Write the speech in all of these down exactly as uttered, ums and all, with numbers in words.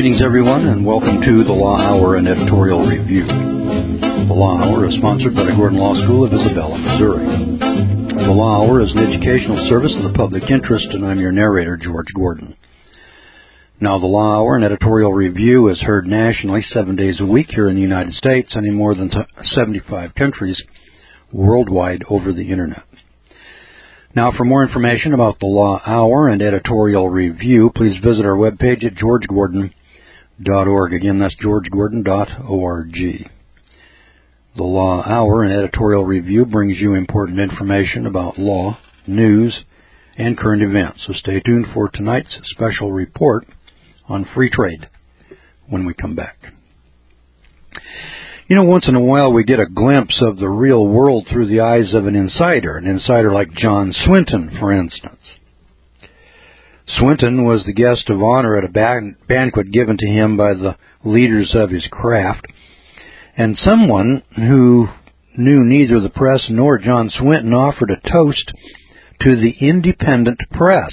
Greetings, everyone, and welcome to the Law Hour and Editorial Review. The Law Hour is sponsored by the Gordon Law School of Isabella, Missouri. The Law Hour is an educational service in the public interest, and I'm your narrator, George Gordon. Now, the Law Hour and Editorial Review is heard nationally seven days a week here in the United States and in more than seventy-five countries worldwide over the Internet. Now, for more information about the Law Hour and Editorial Review, please visit our webpage at george gordon dot org. Again, that's george gordon dot org. The Law Hour and Editorial Review brings you important information about law, news, and current events. So stay tuned for tonight's special report on free trade when we come back. You know, once in a while we get a glimpse of the real world through the eyes of an insider, an insider like John Swinton, for instance. Swinton was the guest of honor at a ban- banquet given to him by the leaders of his craft, and someone who knew neither the press nor John Swinton offered a toast to the independent press.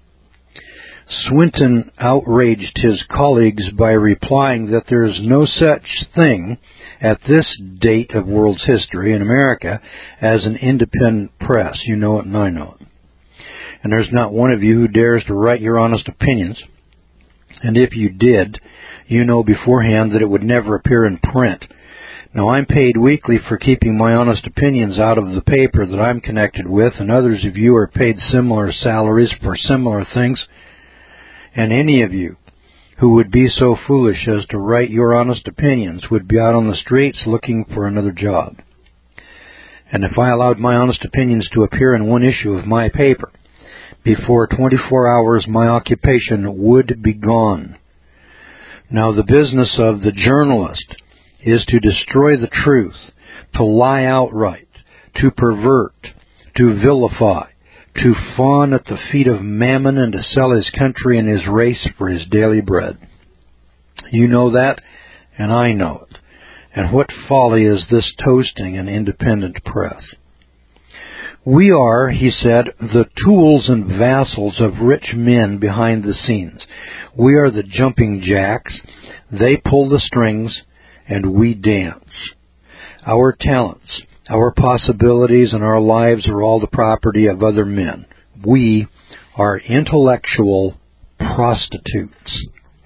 Swinton outraged his colleagues by replying that there is no such thing at this date of world's history in America as an independent press. You know it and I know it. And there's not one of you who dares to write your honest opinions. And if you did, you know beforehand that it would never appear in print. Now, I'm paid weekly for keeping my honest opinions out of the paper that I'm connected with, and others of you are paid similar salaries for similar things. And any of you who would be so foolish as to write your honest opinions would be out on the streets looking for another job. And if I allowed my honest opinions to appear in one issue of my paper, before twenty-four hours my occupation would be gone. Now, the business of the journalist is to destroy the truth, to lie outright, to pervert, to vilify, to fawn at the feet of Mammon, and to sell his country and his race for his daily bread. You know that, and I know it. And what folly is this toasting an independent press? We are, he said, the tools and vassals of rich men behind the scenes. We are the jumping jacks. They pull the strings, and we dance. Our talents, our possibilities, and our lives are all the property of other men. We are intellectual prostitutes.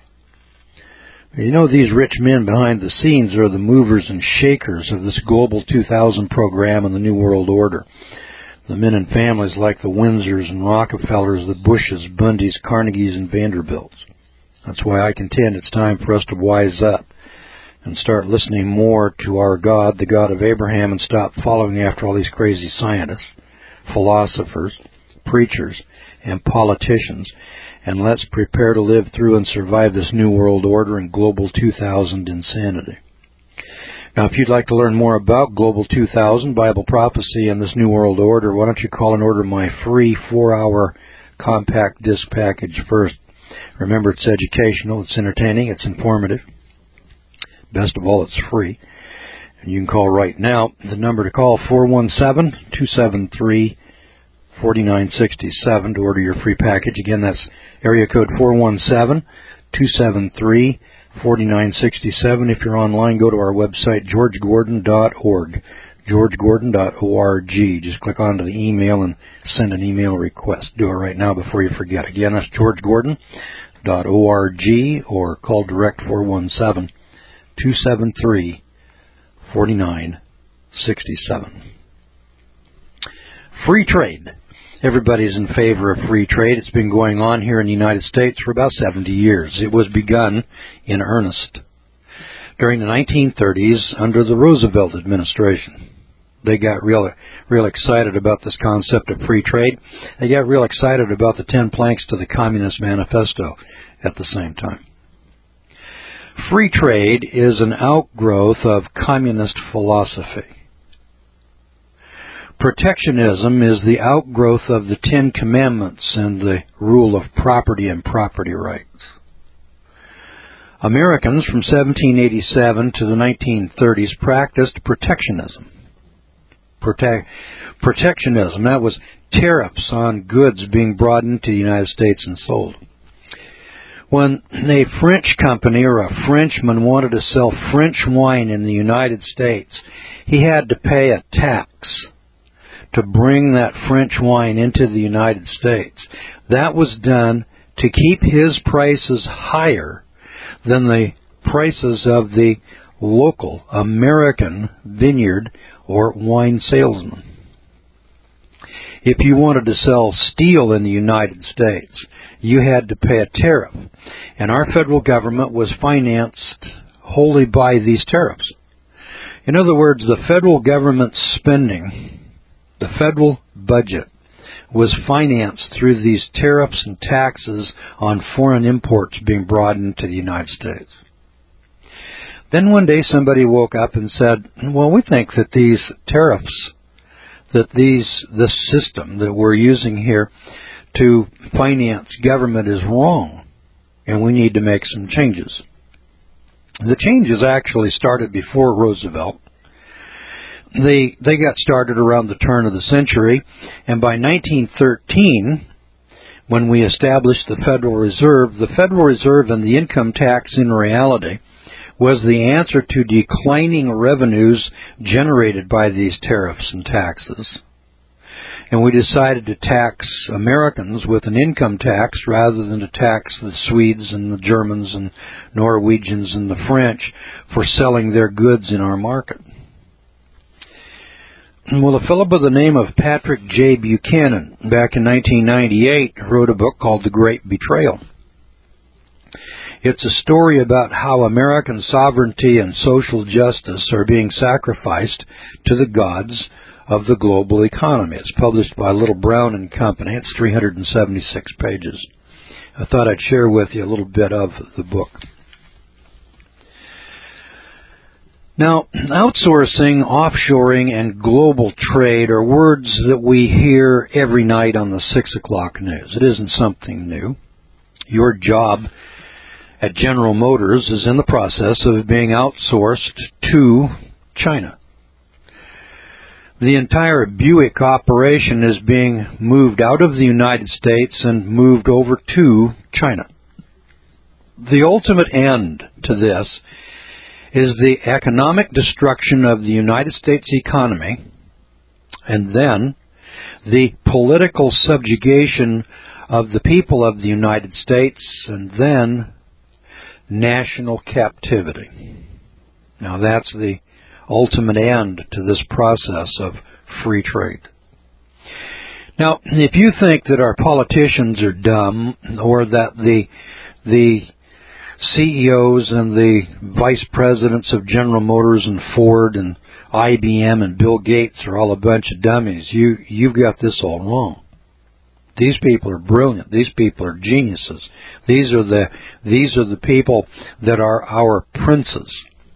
You know, these rich men behind the scenes are the movers and shakers of this Global two thousand program and the New World Order. The men and families like the Windsors and Rockefellers, the Bushes, Bundys, Carnegies, and Vanderbilts. That's why I contend it's time for us to wise up and start listening more to our God, the God of Abraham, and stop following after all these crazy scientists, philosophers, preachers, and politicians. And let's prepare to live through and survive this New World Order and Global two thousand insanity. Now, if you'd like to learn more about Global two thousand, Bible prophecy, and this New World Order, why don't you call and order my free four-hour compact disc package first. Remember, it's educational, it's entertaining, it's informative. Best of all, it's free. And you can call right now. The number to call, four one seven, two seven three, four nine six seven to order your free package. Again, that's area code four one seven, two seven three, four nine six seven. If you're online, go to our website, george gordon dot org, george gordon dot org. Just click onto the email and send an email request. Do it right now before you forget. Again, that's george gordon dot org, or call direct four one seven, two seven three, four nine six seven. Free trade. Everybody's in favor of free trade. It's been going on here in the United States for about seventy years. It was begun in earnest during the nineteen thirties under the Roosevelt administration. They got real, real excited about this concept of free trade. They got real excited about the ten planks to the Communist Manifesto at the same time. Free trade is an outgrowth of communist philosophy. Protectionism is the outgrowth of the Ten Commandments and the rule of property and property rights. Americans from seventeen eighty-seven to the nineteen thirties practiced protectionism. Prote- protectionism, that was tariffs on goods being brought into the United States and sold. When a French company or a Frenchman wanted to sell French wine in the United States, he had to pay a tax to bring that French wine into the United States. That was done to keep his prices higher than the prices of the local American vineyard or wine salesman. If you wanted to sell steel in the United States, you had to pay a tariff, and our federal government was financed wholly by these tariffs. In other words, the federal government spending, the federal budget, was financed through these tariffs and taxes on foreign imports being brought into the United States. Then one day somebody woke up and said, well, we think that these tariffs, that these this system that we're using here to finance government is wrong, and we need to make some changes. The changes actually started before Roosevelt. They they got started around the turn of the century, and by nineteen thirteen, when we established the Federal Reserve, the Federal Reserve and the income tax in reality was the answer to declining revenues generated by these tariffs and taxes. And we decided to tax Americans with an income tax rather than to tax the Swedes and the Germans and Norwegians and the French for selling their goods in our market. Well, a fellow by the name of Patrick J. Buchanan, back in nineteen ninety-eight, wrote a book called The Great Betrayal. It's a story about how American sovereignty and social justice are being sacrificed to the gods of the global economy. It's published by Little Brown and Company. It's three hundred seventy-six pages. I thought I'd share with you a little bit of the book. Now, outsourcing, offshoring, and global trade are words that we hear every night on the six o'clock news. It isn't something new. Your job at General Motors is in the process of being outsourced to China. The entire Buick operation is being moved out of the United States and moved over to China. The ultimate end to this is the economic destruction of the United States economy, and then the political subjugation of the people of the United States, and then national captivity. Now that's the ultimate end to this process of free trade. Now, if you think that our politicians are dumb, or that the the C E Os and the vice presidents of General Motors and Ford and I B M and Bill Gates are all a bunch of dummies, you you've got this all wrong. These people are brilliant. These people are geniuses. These are the these are the people that are our princes.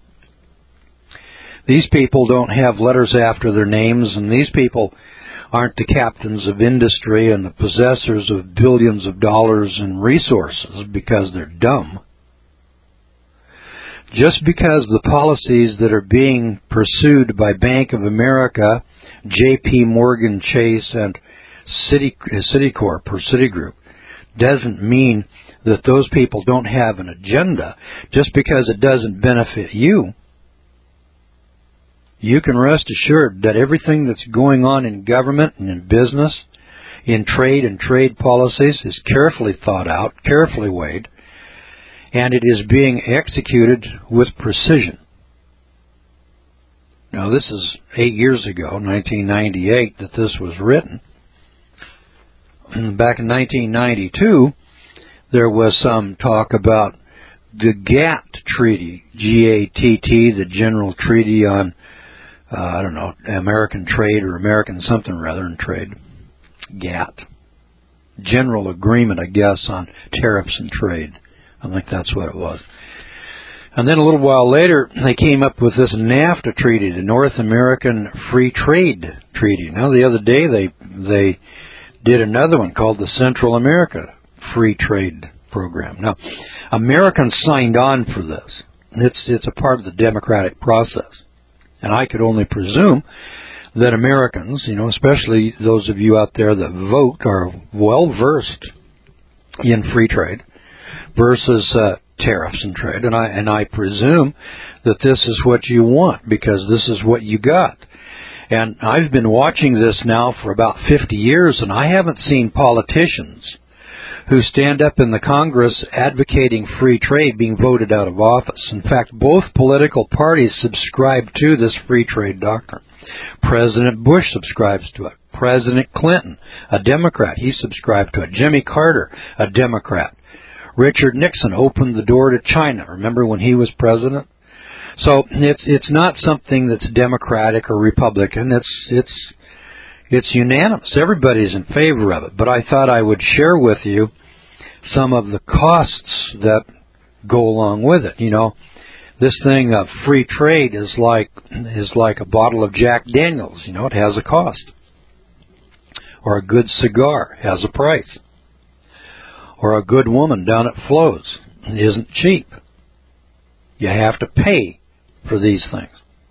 These people don't have letters after their names, and these people aren't the captains of industry and the possessors of billions of dollars in resources because they're dumb. Just because the policies that are being pursued by Bank of America, J P Morgan Chase, and Citi, Citicorp or Citigroup doesn't mean that those people don't have an agenda. Just because it doesn't benefit you, you can rest assured that everything that's going on in government and in business, in trade and trade policies is carefully thought out, carefully weighed, and it is being executed with precision. Now, this is eight years ago, nineteen ninety-eight, that this was written. Back in nineteen ninety-two, there was some talk about the GATT Treaty, G A T T, the General Treaty on, uh, I don't know, American Trade or American something or other in trade. GATT. General Agreement, I guess, on tariffs and trade. I think that's what it was. And then a little while later, they came up with this NAFTA treaty, the North American Free Trade Treaty. Now, the other day, they they did another one called the Central America Free Trade Program. Now, Americans signed on for this. It's it's a part of the democratic process. And I could only presume that Americans, you know, especially those of you out there that vote, are well versed in free trade. versus uh, tariffs and trade. And I and I presume that this is what you want because this is what you got. And I've been watching this now for about fifty years, and I haven't seen politicians who stand up in the Congress advocating free trade being voted out of office. In fact, both political parties subscribe to this free trade doctrine. President Bush subscribes to it. President Clinton, a Democrat, he subscribed to it. Jimmy Carter, a Democrat. Richard Nixon opened the door to China. Remember when he was president? So it's it's not something that's Democratic or Republican. It's it's it's unanimous. Everybody's in favor of it. But I thought I would share with you some of the costs that go along with it. You know, this thing of free trade is like is like a bottle of Jack Daniels. You know, it has a cost. Or a good cigar has a price. Or a good woman down at Flo's isn't cheap. You have to pay for these things.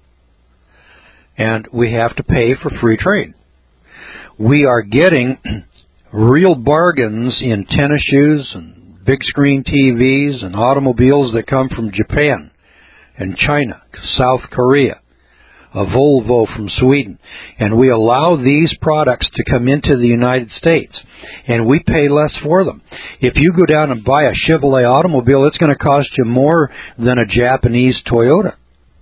And we have to pay for free trade. We are getting real bargains in tennis shoes and big screen T Vs and automobiles that come from Japan and China, South Korea, a Volvo from Sweden. And we allow these products to come into the United States, and we pay less for them. If you go down and buy a Chevrolet automobile, it's going to cost you more than a Japanese Toyota.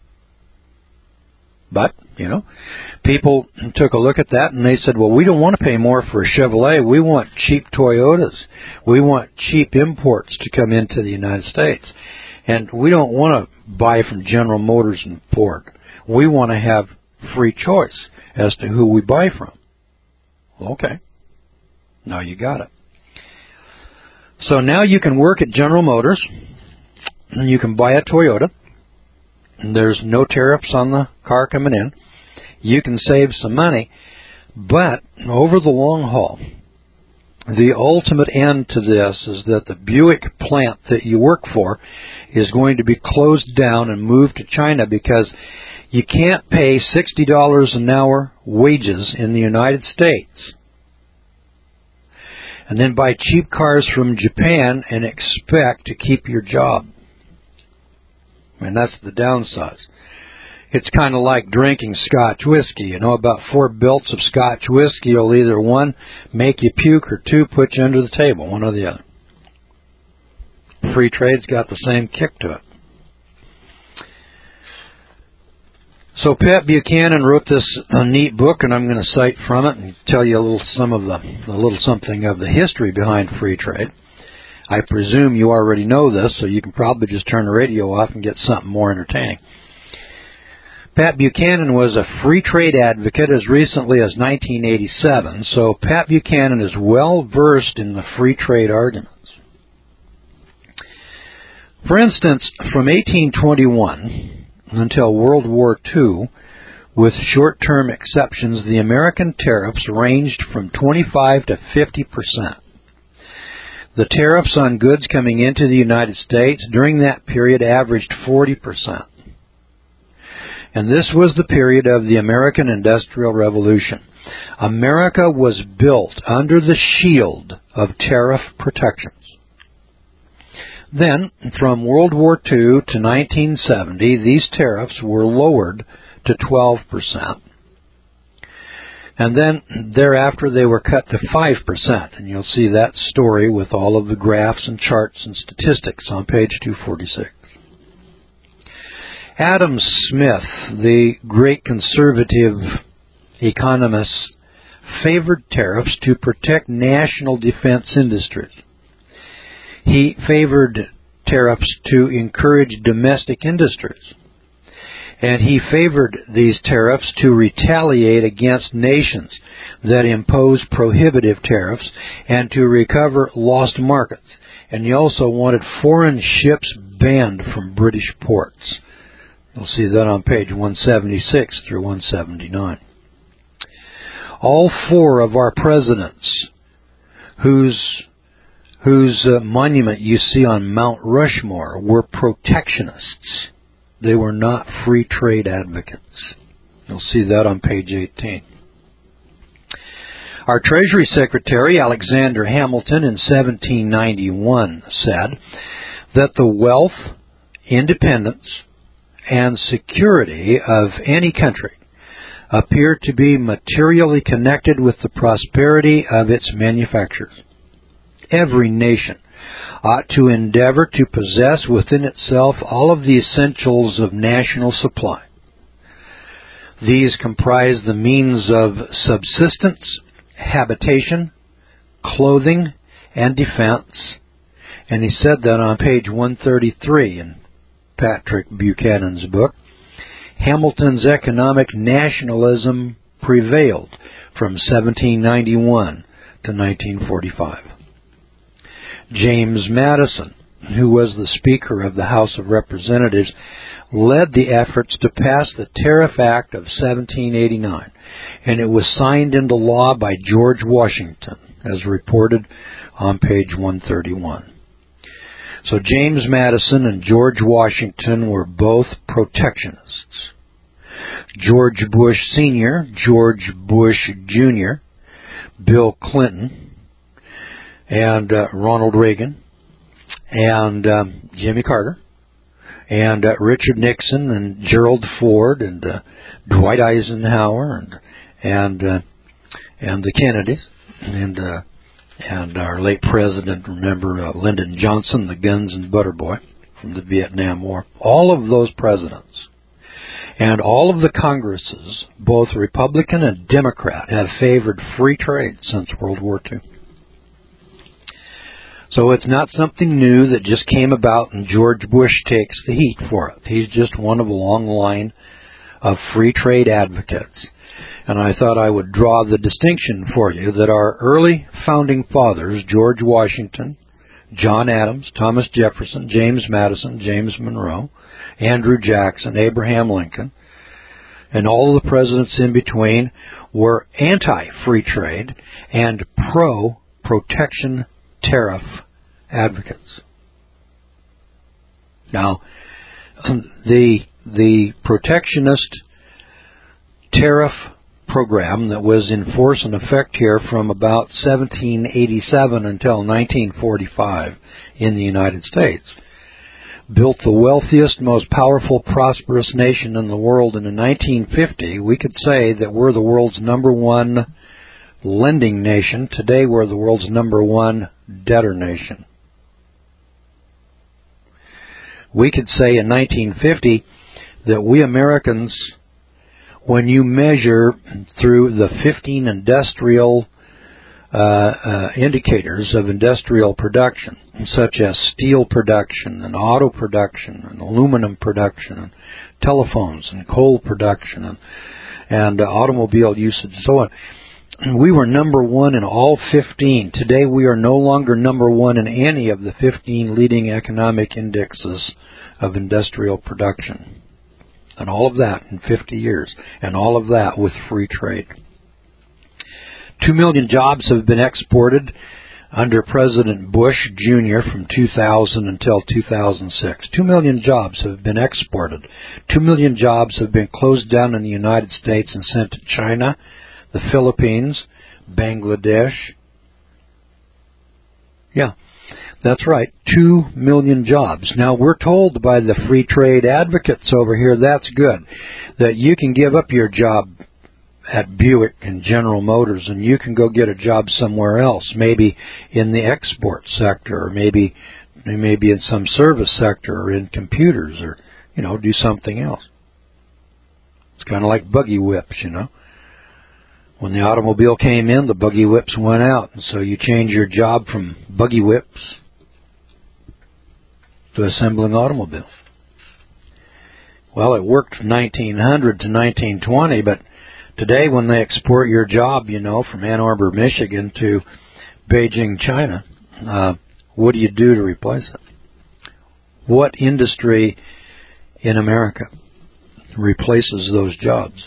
But, you know, people took a look at that and they said, well, we don't want to pay more for a Chevrolet. We want cheap Toyotas. We want cheap imports to come into the United States. And we don't want to buy from General Motors and Ford. We want to have free choice as to who we buy from. Okay. Now you got it. So now you can work at General Motors and you can buy a Toyota. There's no tariffs on the car coming in. You can save some money, but over the long haul, the ultimate end to this is that the Buick plant that you work for is going to be closed down and moved to China because you can't pay sixty dollars an hour wages in the United States and then buy cheap cars from Japan and expect to keep your job. And that's the downside. It's kind of like drinking Scotch whiskey. You know, about four belts of Scotch whiskey will either, one, make you puke, or two, put you under the table, one or the other. Free trade's got the same kick to it. So Pat Buchanan wrote this a neat book, and I'm going to cite from it and tell you a little some of the a little something of the history behind free trade. I presume you already know this, so you can probably just turn the radio off and get something more entertaining. Pat Buchanan was a free trade advocate as recently as nineteen eighty-seven, so Pat Buchanan is well versed in the free trade arguments. For instance, from eighteen twenty-one until World War Two, with short-term exceptions, the American tariffs ranged from twenty-five to fifty percent. The tariffs on goods coming into the United States during that period averaged forty percent. And this was the period of the American Industrial Revolution. America was built under the shield of tariff protections. Then, from World War Two to nineteen seventy, these tariffs were lowered to twelve percent. And then, thereafter, they were cut to five percent. And you'll see that story with all of the graphs and charts and statistics on page two forty-six. Adam Smith, the great conservative economist, favored tariffs to protect national defense industries. He favored tariffs to encourage domestic industries. And he favored these tariffs to retaliate against nations that impose prohibitive tariffs and to recover lost markets. And he also wanted foreign ships banned from British ports. You'll see that on page one seventy-six through one seventy-nine. All four of our presidents whose whose uh, monument you see on Mount Rushmore were protectionists. They were not free trade advocates. You'll see that on page eighteen. Our Treasury Secretary, Alexander Hamilton, in seventeen ninety-one said that the wealth, independence, and security of any country appear to be materially connected with the prosperity of its manufacturers. Every nation ought to endeavor to possess within itself all of the essentials of national supply. These comprise the means of subsistence, habitation, clothing, and defense. And he said that on page one thirty-three in Patrick Buchanan's book. Hamilton's economic nationalism prevailed from seventeen ninety-one to nineteen forty-five. James Madison, who was the Speaker of the House of Representatives, led the efforts to pass the Tariff Act of seventeen eighty-nine, and it was signed into law by George Washington, as reported on page one thirty-one. So James Madison and George Washington were both protectionists. George Bush Senior, George Bush Junior, Bill Clinton, and uh, Ronald Reagan, and um, Jimmy Carter, and uh, Richard Nixon, and Gerald Ford, and uh, Dwight Eisenhower, and and uh, and the Kennedys, and uh, and our late president, remember uh, Lyndon Johnson, the Guns and Butter Boy from the Vietnam War. All of those presidents and all of the Congresses, both Republican and Democrat, have favored free trade since World War Two. So it's not something new that just came about and George Bush takes the heat for it. He's just one of a long line of free trade advocates. And I thought I would draw the distinction for you that our early founding fathers, George Washington, John Adams, Thomas Jefferson, James Madison, James Monroe, Andrew Jackson, Abraham Lincoln, and all of the presidents in between were anti-free trade and pro-protection tariff advocates. Now, the the protectionist tariff program that was in force and effect here from about seventeen eighty-seven until nineteen forty-five in the United States built the wealthiest, most powerful, prosperous nation in the world. And in nineteen fifty, we could say that we're the world's number one lending nation. Today, we're the world's number one debtor nation. We could say in nineteen fifty that we Americans, when you measure through the fifteen industrial uh, uh, indicators of industrial production, such as steel production and auto production and aluminum production and telephones and coal production and, and uh, automobile usage and so on, we were number one in all fifteen. Today we are no longer number one in any of the fifteen leading economic indexes of industrial production. And all of that in fifty years. And all of that with free trade. Two million jobs have been exported under President Bush Junior from two thousand until two thousand six. Two million jobs have been exported. Two million jobs have been closed down in the United States and sent to China, the Philippines, Bangladesh. Yeah, that's right, two million jobs. Now, we're told by the free trade advocates over here, that's good, that you can give up your job at Buick and General Motors and you can go get a job somewhere else, maybe in the export sector, or maybe maybe in some service sector, or in computers, or, you know, do something else. It's kind of like buggy whips, you know. When the automobile came in, the buggy whips went out. And so you change your job from buggy whips to assembling automobiles. Well, it worked from nineteen hundred to nineteen twenty, but today when they export your job, you know, from Ann Arbor, Michigan to Beijing, China, uh, what do you do to replace it? What industry in America replaces those jobs?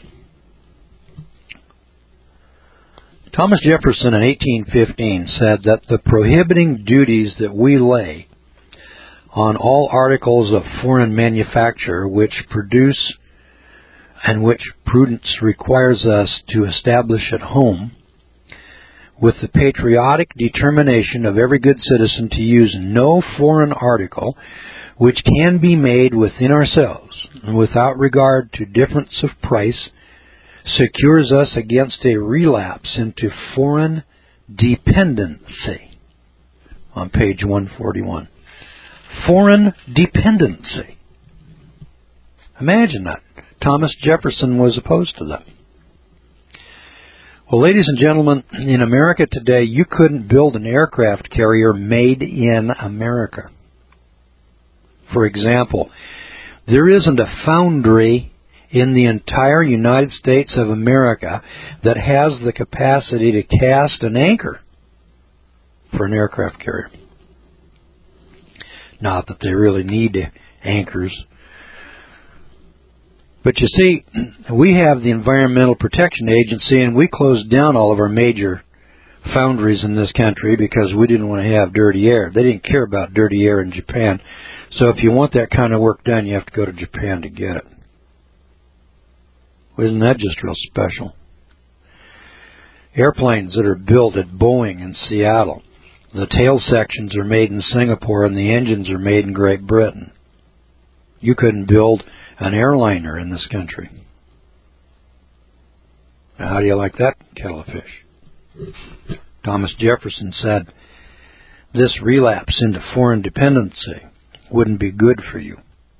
Thomas Jefferson in eighteen fifteen said that the prohibiting duties that we lay on all articles of foreign manufacture which produce and which prudence requires us to establish at home with the patriotic determination of every good citizen to use no foreign article which can be made within ourselves, without regard to difference of price, secures us against a relapse into foreign dependency. On page one forty-one. Foreign dependency. Imagine that. Thomas Jefferson was opposed to that. Well, ladies and gentlemen, in America today, you couldn't build an aircraft carrier made in America. For example, there isn't a foundry in the entire United States of America that has the capacity to cast an anchor for an aircraft carrier. Not that they really need anchors. But you see, we have the Environmental Protection Agency, and we closed down all of our major foundries in this country because we didn't want to have dirty air. They didn't care about dirty air in Japan. So if you want that kind of work done, you have to go to Japan to get it. Well, isn't that just real special? Airplanes that are built at Boeing in Seattle, the tail sections are made in Singapore and the engines are made in Great Britain. You couldn't build an airliner in this country. Now, how do you like that kettle of fish? Thomas Jefferson said, this relapse into foreign dependency wouldn't be good for you.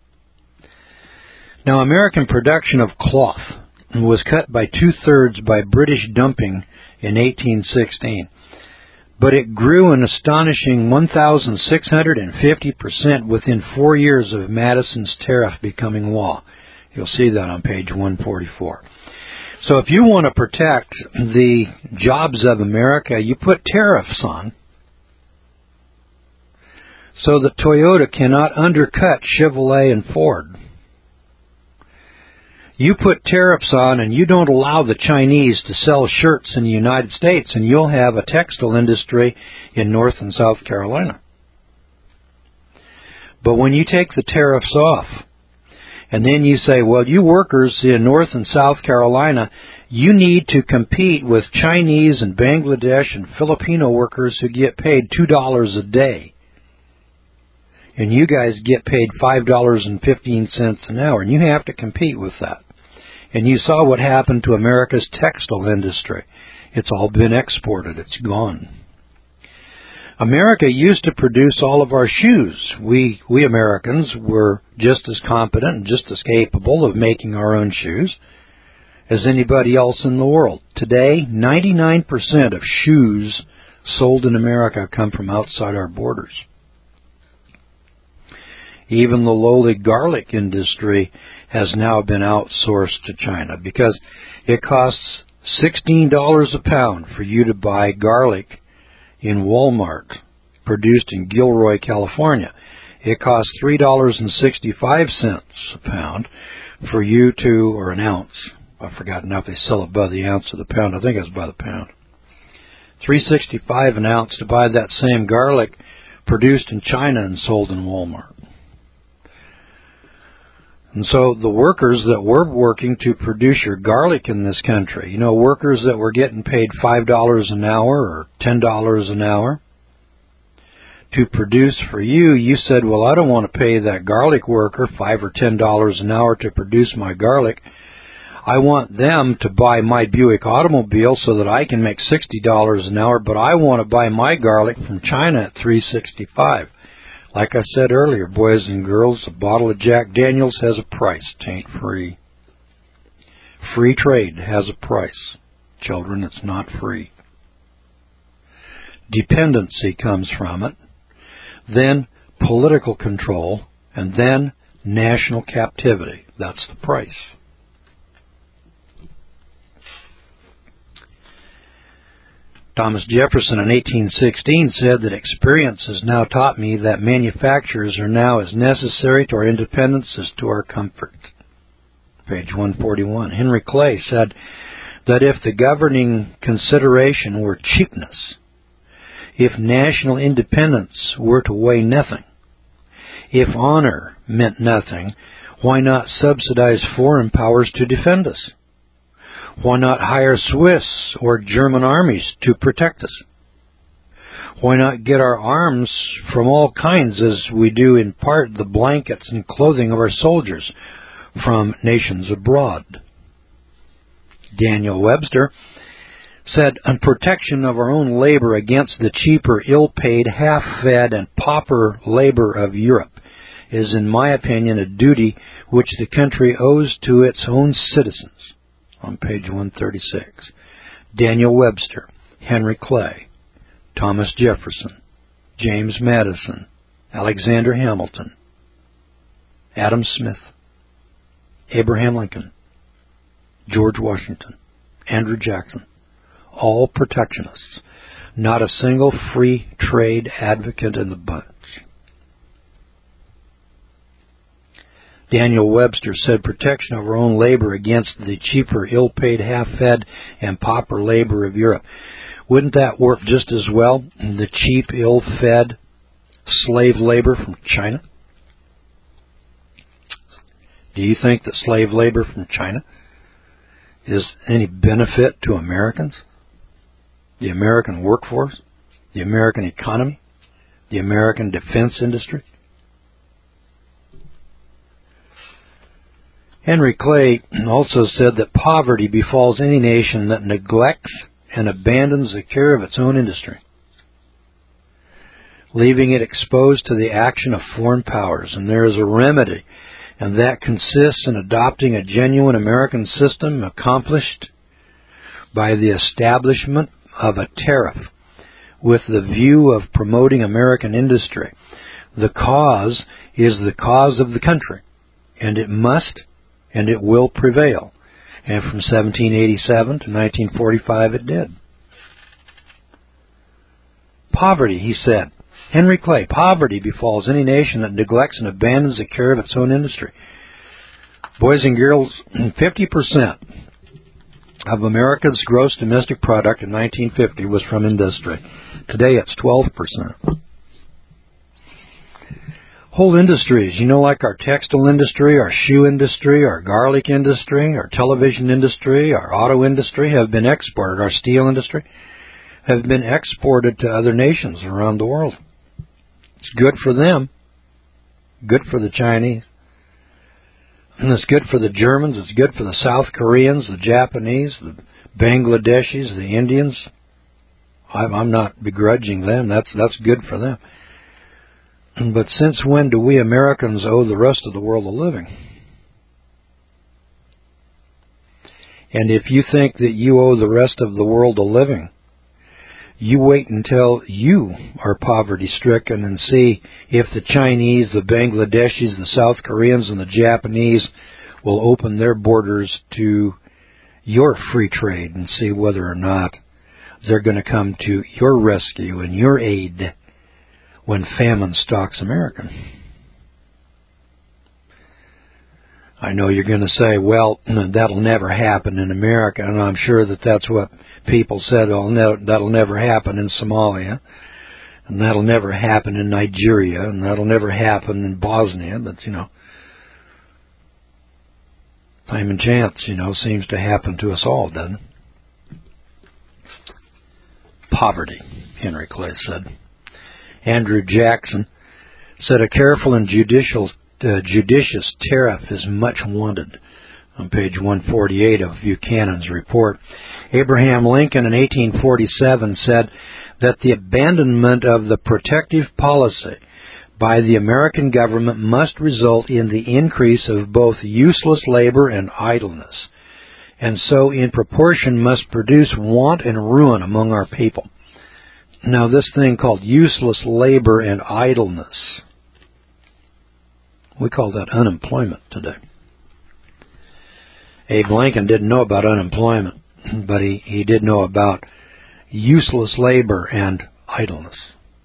Now, American production of cloth was cut by two-thirds by British dumping in eighteen sixteen. But it grew an astonishing one thousand six hundred fifty percent within four years of Madison's tariff becoming law. You'll see that on page one forty-four. So if you want to protect the jobs of America, you put tariffs on so that Toyota cannot undercut Chevrolet and Ford. You put tariffs on and you don't allow the Chinese to sell shirts in the United States, and you'll have a textile industry in North and South Carolina. But when you take the tariffs off, and then you say, well, you workers in North and South Carolina, you need to compete with Chinese and Bangladesh and Filipino workers who get paid two dollars a day. And you guys get paid five dollars and fifteen cents an hour, and you have to compete with that. And you saw what happened to America's textile industry. It's all been exported. It's gone. America used to produce all of our shoes. We, we Americans were just as competent and just as capable of making our own shoes as anybody else in the world. Today, ninety-nine percent of shoes sold in America come from outside our borders. Even the lowly garlic industry has now been outsourced to China because it costs sixteen dollars a pound for you to buy garlic in Walmart, produced in Gilroy, California. It costs three dollars and sixty-five cents a pound for you to, or an ounce. I've forgotten now if they sell it by the ounce or the pound. I think it's by the pound. three dollars and sixty-five cents an ounce to buy that same garlic produced in China and sold in Walmart. And so the workers that were working to produce your garlic in this country, you know, workers that were getting paid five dollars an hour or ten dollars an hour to produce for you, you said, well, I don't want to pay that garlic worker five or ten dollars an hour to produce my garlic. I want them to buy my Buick automobile so that I can make sixty dollars an hour, but I want to buy my garlic from China at three dollars and sixty-five cents. Like I said earlier, boys and girls, a bottle of Jack Daniels has a price. It ain't free. Free trade has a price. Children, it's not free. Dependency comes from it. Then political control. And then national captivity. That's the price. Thomas Jefferson in eighteen sixteen said that experience has now taught me that manufacturers are now as necessary to our independence as to our comfort. Page one forty-one. Henry Clay said that if the governing consideration were cheapness, if national independence were to weigh nothing, if honor meant nothing, why not subsidize foreign powers to defend us? Why not hire Swiss or German armies to protect us? Why not get our arms from all kinds, as we do in part the blankets and clothing of our soldiers, from nations abroad? Daniel Webster said, "On protection of our own labor against the cheaper, ill-paid, half-fed, and pauper labor of Europe is, in my opinion, a duty which the country owes to its own citizens." On page one thirty-six. Daniel Webster, Henry Clay, Thomas Jefferson, James Madison, Alexander Hamilton, Adam Smith, Abraham Lincoln, George Washington, Andrew Jackson, all protectionists, not a single free trade advocate in the bunch. Daniel Webster said, "Protection of our own labor against the cheaper, ill-paid, half-fed, and pauper labor of Europe." Wouldn't that work just as well, the cheap, ill-fed slave labor from China? Do you think that slave labor from China is any benefit to Americans? The American workforce? The American economy? The American defense industry? Henry Clay also said that poverty befalls any nation that neglects and abandons the care of its own industry, leaving it exposed to the action of foreign powers. And there is a remedy, and that consists in adopting a genuine American system accomplished by the establishment of a tariff with the view of promoting American industry. The cause is the cause of the country, and it must and it will prevail. And from seventeen eighty-seven to nineteen forty-five it did. Poverty, he said, Henry Clay, poverty befalls any nation that neglects and abandons the care of its own industry. Boys and girls, fifty percent of America's gross domestic product in nineteen fifty was from industry. Today it's twelve percent. Whole industries, you know, like our textile industry, our shoe industry, our garlic industry, our television industry, our auto industry have been exported. Our steel industry have been exported to other nations around the world. It's good for them, good for the Chinese, and it's good for the Germans, it's good for the South Koreans, the Japanese, the Bangladeshis, the Indians. I'm not begrudging them. That's that's good for them. But since when do we Americans owe the rest of the world a living? And if you think that you owe the rest of the world a living, you wait until you are poverty-stricken and see if the Chinese, the Bangladeshis, the South Koreans, and the Japanese will open their borders to your free trade and see whether or not they're going to come to your rescue and your aid when famine stalks America. I know you're going to say, well, that'll never happen in America, and I'm sure that that's what people said. Oh, no, that'll never happen in Somalia, and that'll never happen in Nigeria, and that'll never happen in Bosnia. But, you know, time and chance, you know, seems to happen to us all, doesn't it? Poverty, Henry Clay said. Andrew Jackson said, a careful and judicial, uh, judicious tariff is much wanted. On page one forty-eight of Buchanan's report, Abraham Lincoln in eighteen forty-seven said that the abandonment of the protective policy by the American government must result in the increase of both useless labor and idleness, and so in proportion must produce want and ruin among our people. Now, this thing called useless labor and idleness, we call that unemployment today. Abe Lincoln didn't know about unemployment, but he, he did know about useless labor and idleness.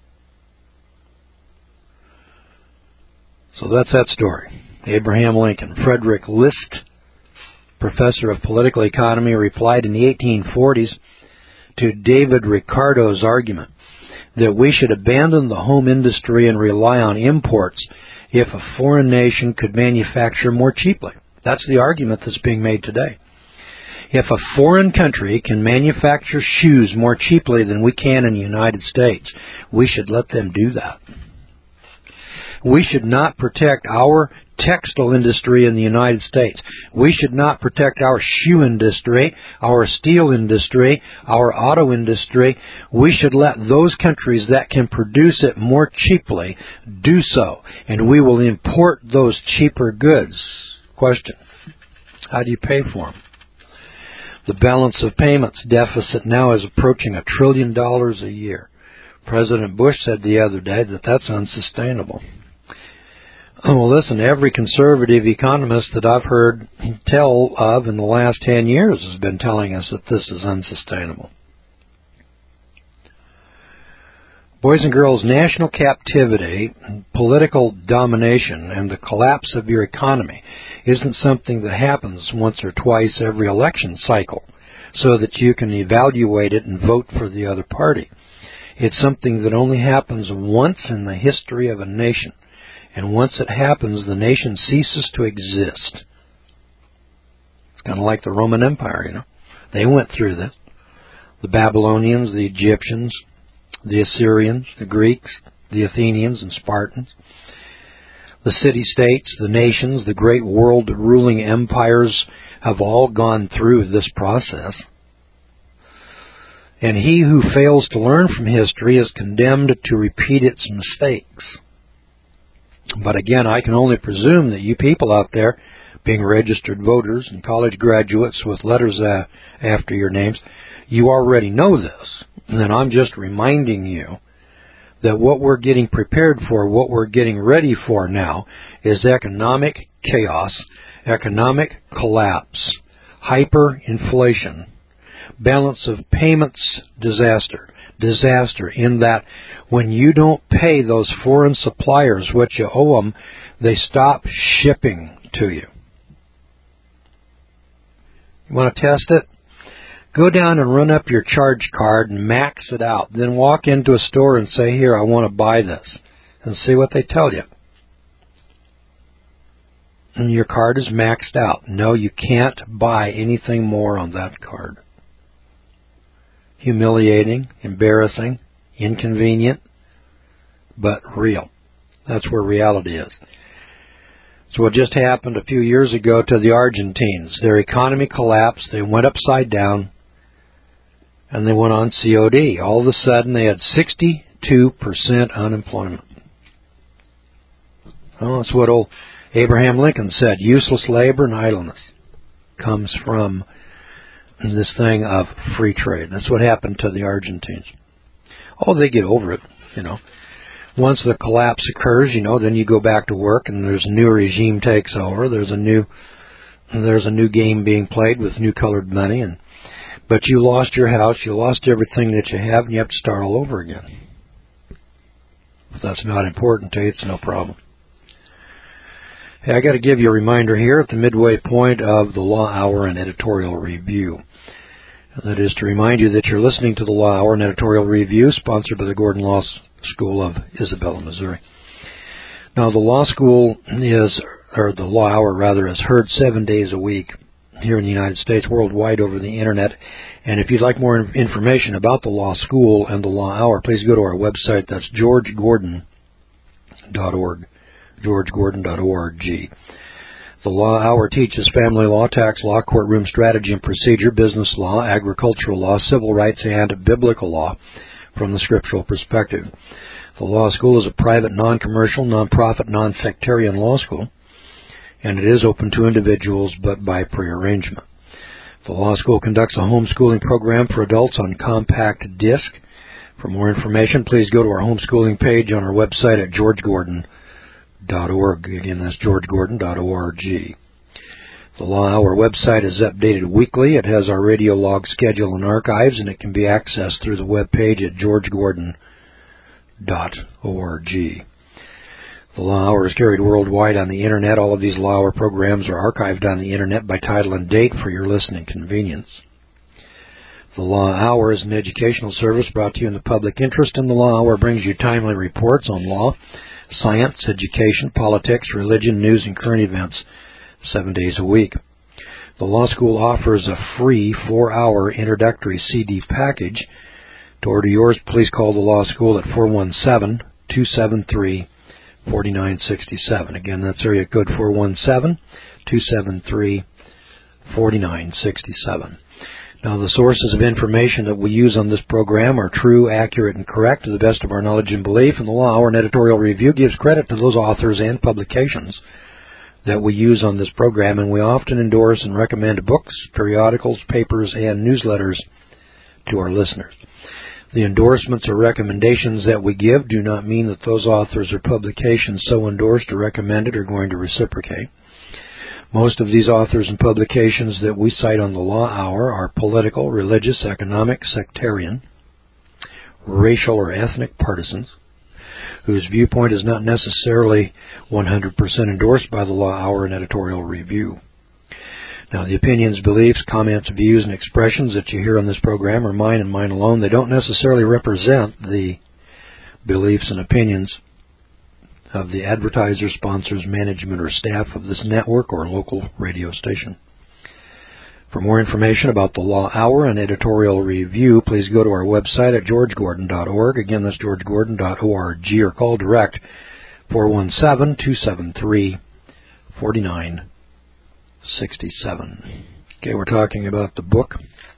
So that's that story. Abraham Lincoln. Frederick List, professor of political economy, replied in the eighteen forties to David Ricardo's argument that we should abandon the home industry and rely on imports if a foreign nation could manufacture more cheaply. That's the argument that's being made today. If a foreign country can manufacture shoes more cheaply than we can in the United States, we should let them do that. We should not protect our textile industry in the United States. We should not protect our shoe industry, our steel industry, our auto industry. We should let those countries that can produce it more cheaply do so, and we will import those cheaper goods. Question: how do you pay for them? The balance of payments deficit now is approaching a trillion dollars a year. President Bush said the other day that that's unsustainable. Well, listen, every conservative economist that I've heard tell of in the last ten years has been telling us that this is unsustainable. Boys and girls, national captivity, political domination, and the collapse of your economy isn't something that happens once or twice every election cycle so that you can evaluate it and vote for the other party. It's something that only happens once in the history of a nation. And once it happens, the nation ceases to exist. It's kind of like the Roman Empire, you know. They went through this. The Babylonians, the Egyptians, the Assyrians, the Greeks, the Athenians and Spartans, the city-states, the nations, the great world-ruling empires have all gone through this process. And he who fails to learn from history is condemned to repeat its mistakes. But again, I can only presume that you people out there, being registered voters and college graduates with letters uh, after your names, you already know this. And then I'm just reminding you that what we're getting prepared for, what we're getting ready for now, is economic chaos, economic collapse, hyperinflation, balance of payments disaster. Disaster in that when you don't pay those foreign suppliers what you owe them, they stop shipping to you. You want to test it? Go down and run up your charge card and max it out. Then walk into a store and say, here, I want to buy this. And see what they tell you. And your card is maxed out. No, you can't buy anything more on that card. Humiliating, embarrassing, inconvenient, but real. That's where reality is. So what just happened a few years ago to the Argentines, their economy collapsed, they went upside down, and they went on C O D. All of a sudden, they had sixty-two percent unemployment. Well, that's what old Abraham Lincoln said, useless labor and idleness comes from this thing of free trade. That's what happened to the Argentines. Oh, they get over it, you know. Once the collapse occurs, you know, then you go back to work and there's a new regime takes over. There's a new there's a new game being played with new colored money, and but you lost your house, you lost everything that you have, and you have to start all over again. If that's not important to you, it's no problem. Hey, I got to give you a reminder here at the midway point of the Law Hour and Editorial Review. That is to remind you that you're listening to the Law Hour and Editorial Review, sponsored by the Gordon Law School of Isabella, Missouri. Now, the Law School is, or the Law Hour rather, is heard seven days a week here in the United States, worldwide over the Internet. And if you'd like more information about the Law School and the Law Hour, please go to our website. That's george gordon dot org. george gordon dot org. The Law Hour teaches family law, tax law, courtroom strategy and procedure, business law, agricultural law, civil rights, and biblical law from the scriptural perspective. The Law School is a private, non-commercial, non-profit, non-sectarian law school, and it is open to individuals but by prearrangement. The Law School conducts a homeschooling program for adults on compact disc. For more information, please go to our homeschooling page on our website at george gordon dot org. Again, that's george gordon dot org. The Law Hour website is updated weekly. It has our radio log schedule and archives, and it can be accessed through the web page at george gordon dot org. The Law Hour is carried worldwide on the Internet. All of these Law Hour programs are archived on the Internet by title and date for your listening convenience. The Law Hour is an educational service brought to you in the public interest, and the Law Hour brings you timely reports on law, science, education, politics, religion, news, and current events seven days a week. The law school offers a free four-hour introductory C D package. To order yours, please call the law school at four one seven, two seven three, four nine six seven. Again, that's area code four one seven, two seven three, four nine six seven. Now, the sources of information that we use on this program are true, accurate, and correct to the best of our knowledge and belief, and the Law Hour and Editorial Review gives credit to those authors and publications that we use on this program, and we often endorse and recommend books, periodicals, papers, and newsletters to our listeners. The endorsements or recommendations that we give do not mean that those authors or publications so endorsed or recommended are going to reciprocate. Most of these authors and publications that we cite on the Law Hour are political, religious, economic, sectarian, racial, or ethnic partisans, whose viewpoint is not necessarily one hundred percent endorsed by the Law Hour and Editorial Review. Now, the opinions, beliefs, comments, views, and expressions that you hear on this program are mine and mine alone. They don't necessarily represent the beliefs and opinions of the advertisers, sponsors, management, or staff of this network or local radio station. For more information about the Law Hour and Editorial Review, please go to our website at george gordon dot org. Again, that's george gordon dot org, or call direct four one seven, two seven three, four nine six seven. Okay, we're talking about the book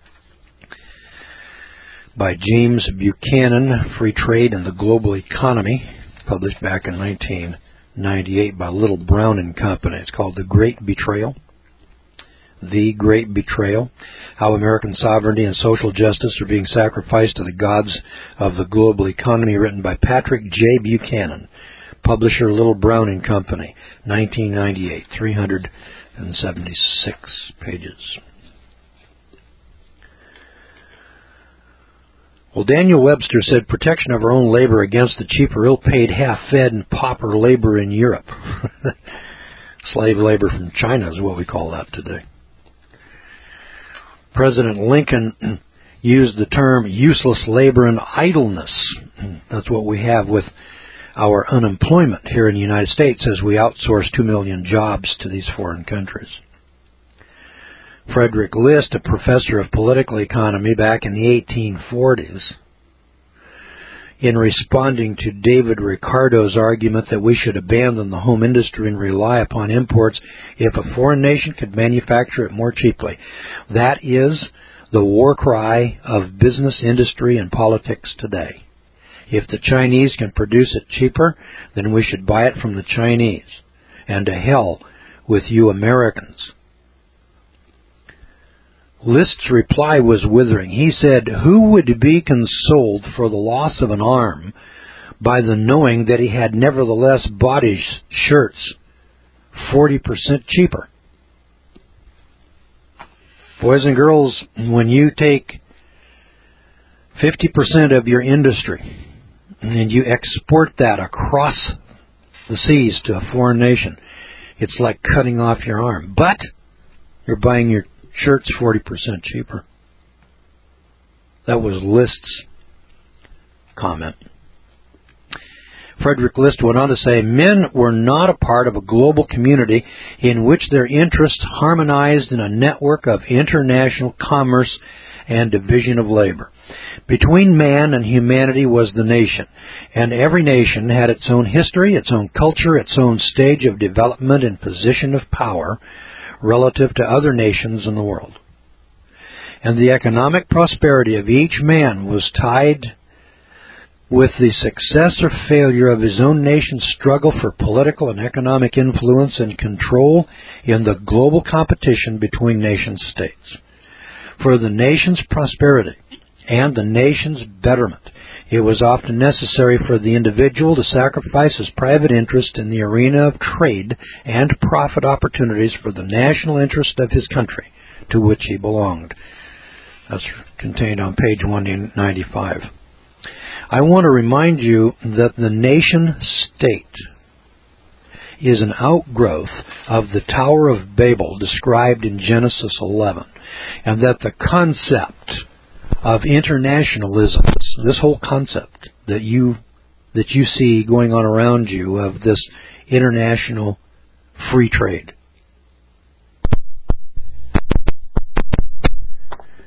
by James Buchanan, Free Trade and the Global Economy, published back in nineteen ninety-eight by Little Brown and Company. It's called The Great Betrayal. The Great Betrayal, How American Sovereignty and Social Justice Are Being Sacrificed to the Gods of the Global Economy, written by Patrick J. Buchanan, publisher Little Brown and Company, nineteen ninety-eight, three hundred seventy-six pages. Well, Daniel Webster said protection of our own labor against the cheaper, ill-paid, half-fed, and pauper labor in Europe. Slave labor from China is what we call that today. President Lincoln used the term useless labor and idleness. That's what we have with our unemployment here in the United States as we outsource two million jobs to these foreign countries. Frederick List, a professor of political economy back in the eighteen forties, in responding to David Ricardo's argument that we should abandon the home industry and rely upon imports if a foreign nation could manufacture it more cheaply. That is the war cry of business, industry, and politics today. If the Chinese can produce it cheaper, then we should buy it from the Chinese. And to hell with you Americans. List's reply was withering. He said, who would be consoled for the loss of an arm by the knowing that he had nevertheless bought his shirts forty percent cheaper? Boys and girls, when you take fifty percent of your industry and you export that across the seas to a foreign nation, it's like cutting off your arm. But you're buying your shirts forty percent cheaper. That was List's comment. Frederick List went on to say, men were not a part of a global community in which their interests harmonized in a network of international commerce and division of labor. Between man and humanity was the nation, and every nation had its own history, its own culture, its own stage of development and position of power relative to other nations in the world. And the economic prosperity of each man was tied with the success or failure of his own nation's struggle for political and economic influence and control in the global competition between nation-states. For the nation's prosperity and the nation's betterment, it was often necessary for the individual to sacrifice his private interest in the arena of trade and profit opportunities for the national interest of his country to which he belonged. That's contained on page one ninety-five. I want to remind you that the nation-state is an outgrowth of the Tower of Babel described in Genesis eleven, and that the concept of internationalism, this whole concept that you that you see going on around you of this international free trade,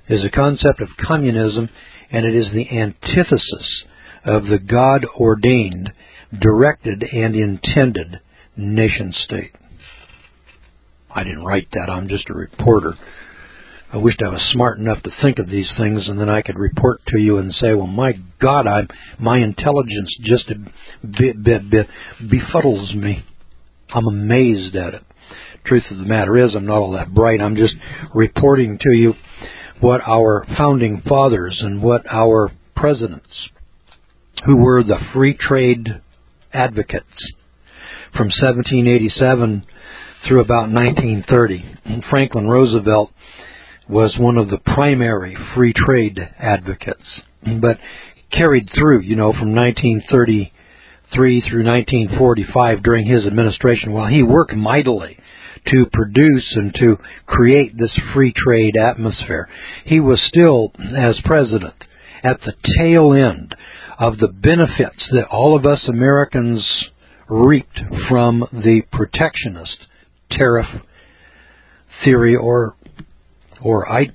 is the concept of communism, and it is the antithesis of the God-ordained, directed, and intended nation-state. I didn't write that. I'm just a reporter. I wished I was smart enough to think of these things, and then I could report to you and say, well, my God, I'm, my intelligence just be, be, be, befuddles me. I'm amazed at it. Truth of the matter is, I'm not all that bright. I'm just reporting to you what our founding fathers and what our presidents, who were the free trade advocates from seventeen eighty-seven through about nineteen thirty. Franklin Roosevelt was one of the primary free trade advocates, but carried through, you know, from nineteen thirty-three through nineteen forty-five during his administration, while he worked mightily to produce and to create this free trade atmosphere. He was still, as president, at the tail end of the benefits that all of us Americans reaped from the protectionist tariff theory or or I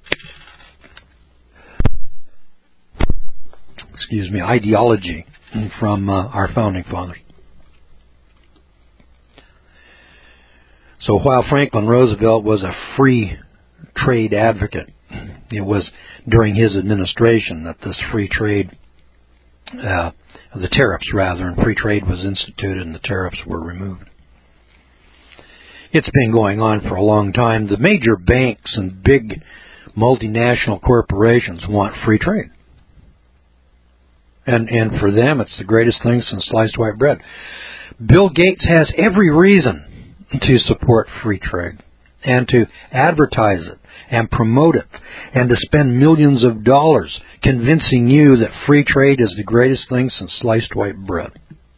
excuse me ideology from uh, our founding fathers. So while Franklin Roosevelt was a free trade advocate, it was during his administration that this free trade, uh, the tariffs rather, and free trade was instituted and the tariffs were removed. It's been going on for a long time. The major banks and big multinational corporations want free trade. And and for them, it's the greatest thing since sliced white bread. Bill Gates has every reason to support free trade and to advertise it and promote it and to spend millions of dollars convincing you that free trade is the greatest thing since sliced white bread.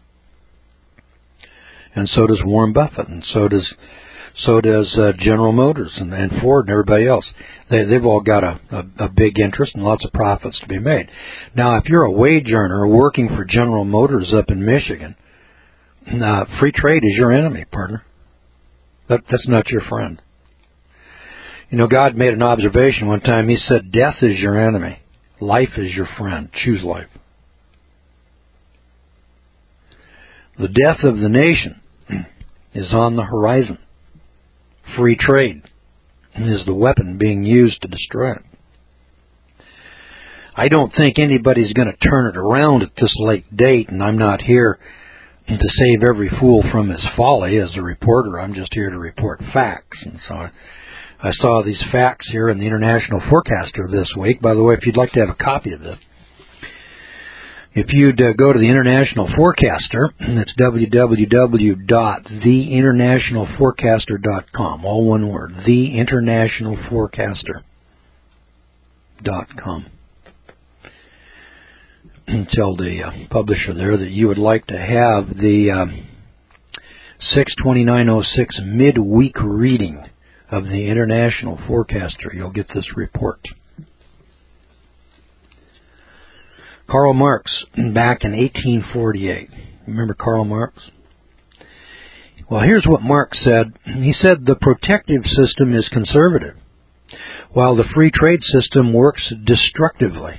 And so does Warren Buffett, and so does so does uh, General Motors and, and Ford and everybody else. They, they've all got a, a, a big interest and lots of profits to be made. Now, if you're a wage earner working for General Motors up in Michigan, uh, free trade is your enemy, partner. That, that's not your friend. You know, God made an observation one time. He said, death is your enemy. Life is your friend. Choose life. The death of the nation is on the horizon. Free trade is the weapon being used to destroy it. I don't think anybody's going to turn it around at this late date, and I'm not here to save every fool from his folly. As a reporter, I'm just here to report facts. And so I, I saw these facts here in the International Forecaster this week. By the way, if you'd like to have a copy of this, if you'd uh, go to the International Forecaster, it's w w w dot the international forecaster dot com, all one word, the international forecaster dot com. Tell the uh, publisher there that you would like to have the um, six twenty-nine oh six midweek reading of the International Forecaster. You'll get this report. Karl Marx, back in eighteen forty-eight. Remember Karl Marx? Well, here's what Marx said. He said the protective system is conservative, while the free trade system works destructively.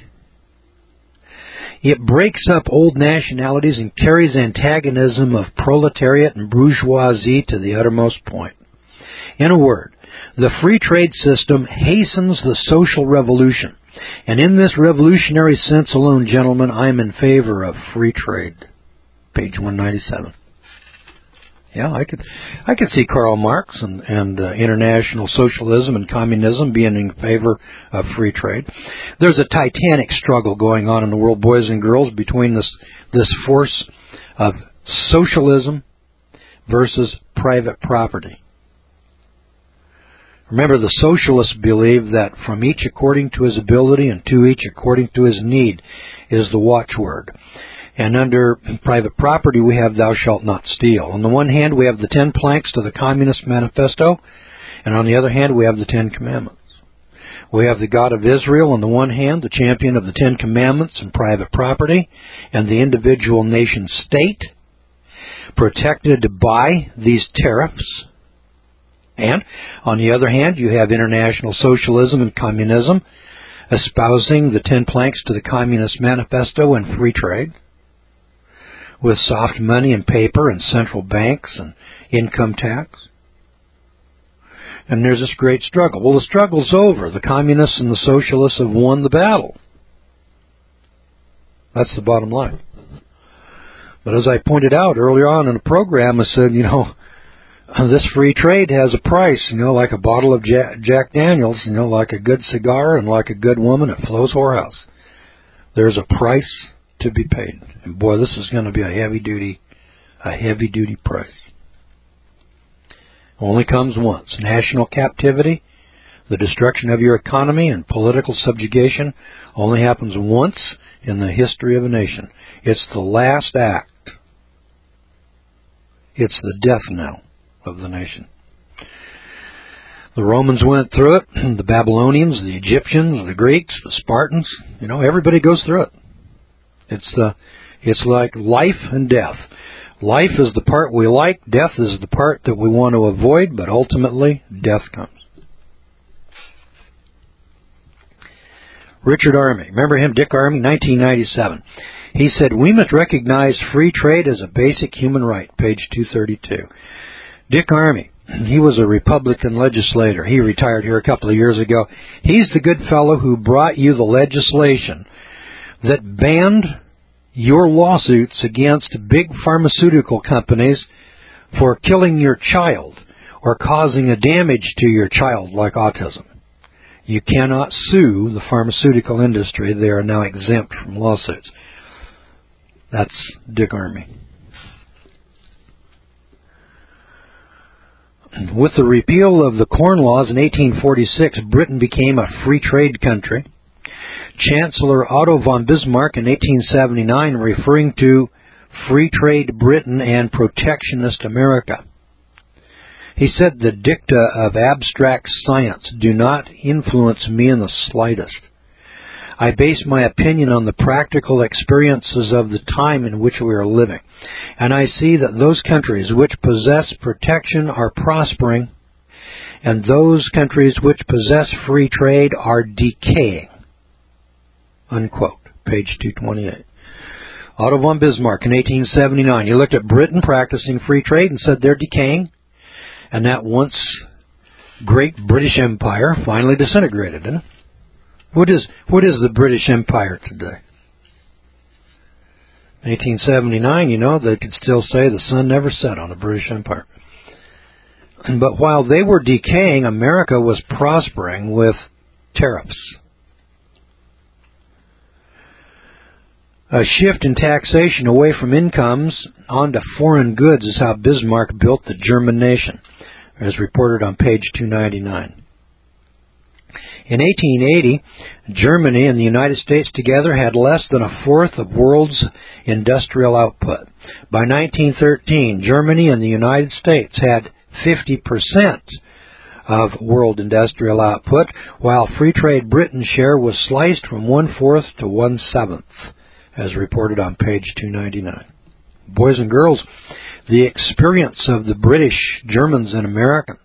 It breaks up old nationalities and carries antagonism of proletariat and bourgeoisie to the uttermost point. In a word, the free trade system hastens the social revolution. And in this revolutionary sense alone, gentlemen, I am in favor of free trade. Page one ninety-seven. Yeah, I could I could see Karl Marx and, and uh, international socialism and communism being in favor of free trade. There's a titanic struggle going on in the world, boys and girls, between this this force of socialism versus private property. Remember, the socialists believe that from each according to his ability and to each according to his need is the watchword. And under private property, we have thou shalt not steal. On the one hand, we have the ten planks to the Communist Manifesto, and on the other hand, we have the Ten Commandments. We have the God of Israel on the one hand, the champion of the Ten Commandments and private property, and the individual nation state, protected by these tariffs. And on the other hand, you have international socialism and communism, espousing the ten planks to the Communist Manifesto and free trade, with soft money and paper and central banks and income tax. And there's this great struggle. Well, the struggle's over. The communists and the socialists have won the battle. That's the bottom line. But as I pointed out earlier on in the program, I said, you know, this free trade has a price, you know, like a bottle of Jack, Jack Daniels, you know, like a good cigar and like a good woman at Flo's Whorehouse. There's a price to be paid. And boy, this is going to be a heavy duty, a heavy duty price. Only comes once. National captivity, the destruction of your economy, and political subjugation only happens once in the history of a nation. It's the last act. It's the death knell of the nation. The Romans went through it, the Babylonians, the Egyptians, the Greeks, the Spartans, you know, everybody goes through it. It's the, it's like life and death. Life is the part we like, death is the part that we want to avoid, but ultimately, death comes. Richard Army, remember him, Dick Army, nineteen ninety-seven. He said, we must recognize free trade as a basic human right, page two thirty-two. Dick Army, he was a Republican legislator. He retired here a couple of years ago. He's the good fellow who brought you the legislation that banned your lawsuits against big pharmaceutical companies for killing your child or causing a damage to your child like autism. You cannot sue the pharmaceutical industry. They are now exempt from lawsuits. That's Dick Army. With the repeal of the Corn Laws in eighteen forty-six, Britain became a free trade country. Chancellor Otto von Bismarck in eighteen seventy-nine, referring to free trade Britain and protectionist America. He said, the dicta of abstract science do not influence me in the slightest. I base my opinion on the practical experiences of the time in which we are living, and I see that those countries which possess protection are prospering, and those countries which possess free trade are decaying. Unquote. Page two twenty-eight. Otto von Bismarck in eighteen seventy-nine. He looked at Britain practicing free trade and said they're decaying, and that once great British Empire finally disintegrated, didn't it? What is, what is the British Empire today? In eighteen seventy-nine, you know, they could still say the sun never set on the British Empire. But while they were decaying, America was prospering with tariffs. A shift in taxation away from incomes onto foreign goods is how Bismarck built the German nation, as reported on page two ninety-nine. In eighteen eighty, Germany and the United States together had less than a fourth of world's industrial output. By nineteen thirteen, Germany and the United States had fifty percent of world industrial output, while free trade Britain's share was sliced from one-fourth to one-seventh, as reported on page two ninety-nine. Boys and girls, the experience of the British, Germans, and Americans,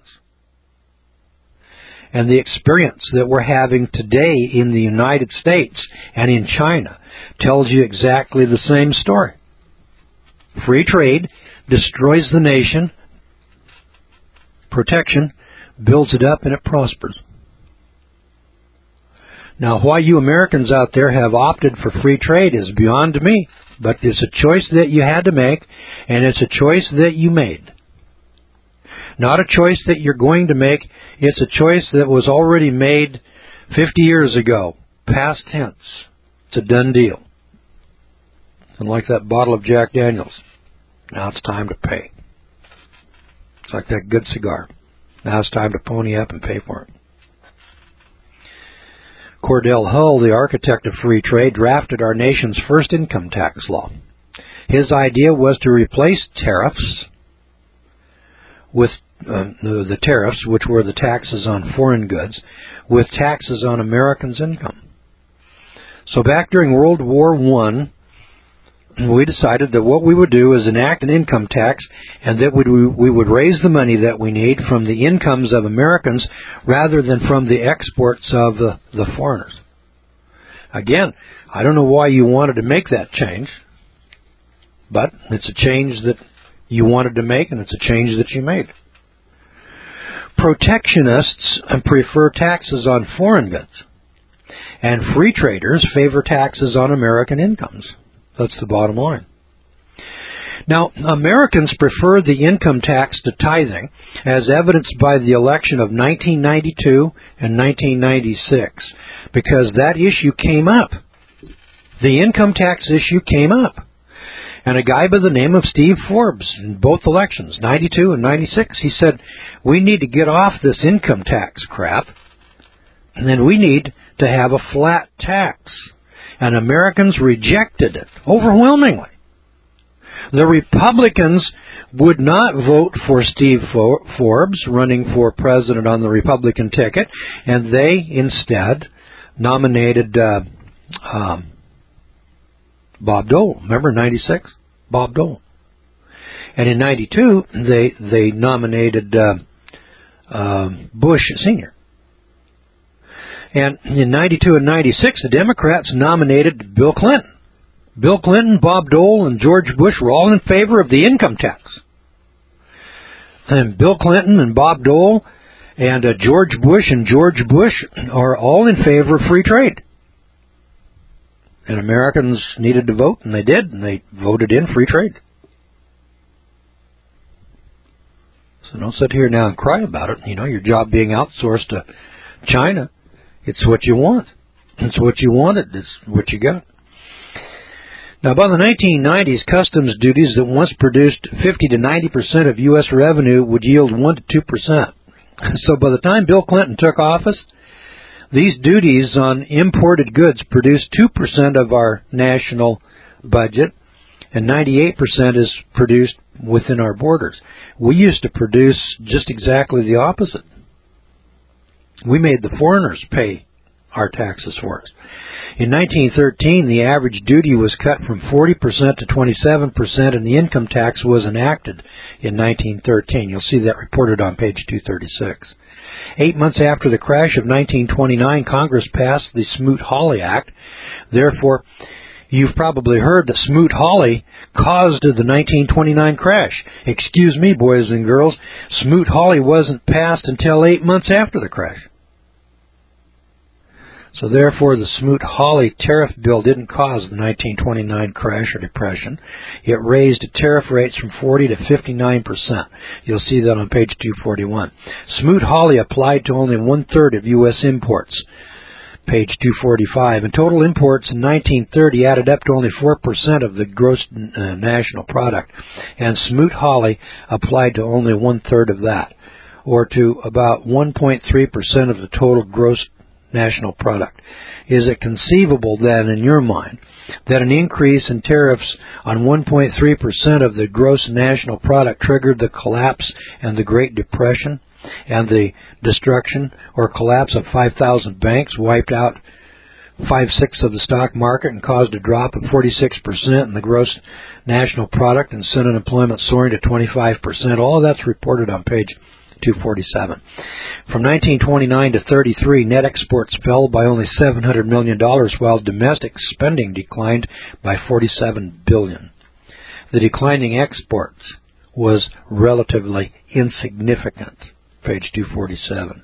and the experience that we're having today in the United States and in China tells you exactly the same story. Free trade destroys the nation. Protection builds it up and it prospers. Now, why you Americans out there have opted for free trade is beyond me, but it's a choice that you had to make, and it's a choice that you made. Not a choice that you're going to make. It's a choice that was already made fifty years ago, past tense. It's a done deal. And like that bottle of Jack Daniels, now it's time to pay. It's like that good cigar. Now it's time to pony up and pay for it. Cordell Hull, the architect of free trade, drafted our nation's first income tax law. His idea was to replace tariffs with uh, the, the tariffs, which were the taxes on foreign goods, with taxes on Americans' income. So back during World War One, we decided that what we would do is enact an income tax, and that we, we would raise the money that we need from the incomes of Americans rather than from the exports of the, the foreigners. Again, I don't know why you wanted to make that change, but it's a change that you wanted to make, and it's a change that you made. Protectionists prefer taxes on foreign goods, and free traders favor taxes on American incomes. That's the bottom line. Now, Americans prefer the income tax to tithing, as evidenced by the election of nineteen ninety-two and nineteen ninety-six, because that issue came up. The income tax issue came up. And a guy by the name of Steve Forbes, in both elections, ninety-two and ninety-six, he said, we need to get off this income tax crap, and then we need to have a flat tax. And Americans rejected it overwhelmingly. The Republicans would not vote for Steve Forbes running for president on the Republican ticket, and they instead nominated uh, um, Bob Dole. Remember ninety-six? Bob Dole. And in ninety-two, they they nominated uh, uh, Bush Senior And in ninety-two and ninety-six, the Democrats nominated Bill Clinton. Bill Clinton, Bob Dole, and George Bush were all in favor of the income tax. And Bill Clinton and Bob Dole and uh, George Bush and George Bush are all in favor of free trade. And Americans needed to vote, and they did, and they voted in free trade. So don't sit here now and cry about it. You know, your job being outsourced to China, it's what you want. It's what you wanted. It's what you got. Now, by the nineteen nineties, customs duties that once produced fifty to ninety percent of U S revenue would yield one to two percent. So by the time Bill Clinton took office, these duties on imported goods produced two percent of our national budget, and ninety-eight percent is produced within our borders. We used to produce just exactly the opposite. We made the foreigners pay our taxes for us. In nineteen thirteen, the average duty was cut from forty percent to twenty-seven percent, and the income tax was enacted in nineteen thirteen. You'll see that reported on page two thirty-six. Eight months after the crash of nineteen twenty-nine, Congress passed the Smoot-Hawley Act. Therefore, you've probably heard that Smoot-Hawley caused the nineteen twenty-nine crash. Excuse me, boys and girls, Smoot-Hawley wasn't passed until eight months after the crash. So therefore, the Smoot-Hawley tariff bill didn't cause the nineteen twenty-nine crash or depression. It raised tariff rates from forty to fifty-nine percent. You'll see that on page two forty-one. Smoot-Hawley applied to only one-third of U S imports, page two forty-five. And total imports in nineteen thirty added up to only four percent of the gross uh, national product. And Smoot-Hawley applied to only one-third of that, or to about one point three percent of the total gross national product. Is it conceivable then, in your mind, that an increase in tariffs on one point three percent of the gross national product triggered the collapse and the Great Depression and the destruction or collapse of five thousand banks, wiped out five-sixths of the stock market, and caused a drop of forty-six percent in the gross national product and sent unemployment soaring to twenty-five percent? All of that's reported on page two forty-seven. From nineteen twenty-nine to thirty-three, net exports fell by only seven hundred million dollars, while domestic spending declined by forty-seven billion dollars. The declining exports was relatively insignificant, page two forty-seven.